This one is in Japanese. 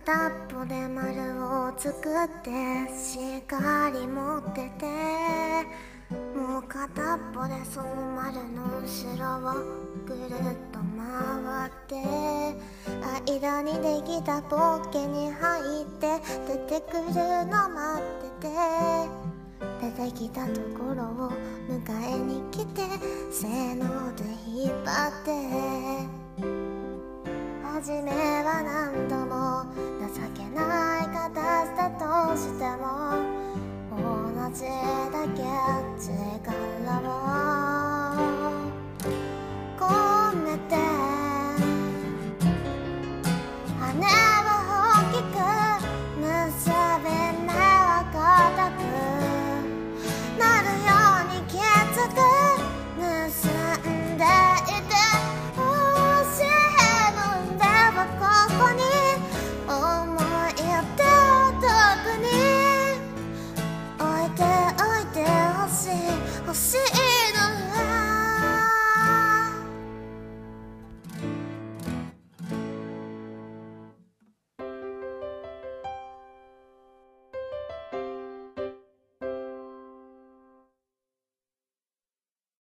片っぽで丸を作ってしっかり持ってて、もう片っぽでその丸の後ろをぐるっと回って、間にできたポッケに入って出てくるの待ってて、出てきたところを迎えに来て、せーので引っ張って、初めは何度も情けない形だとしても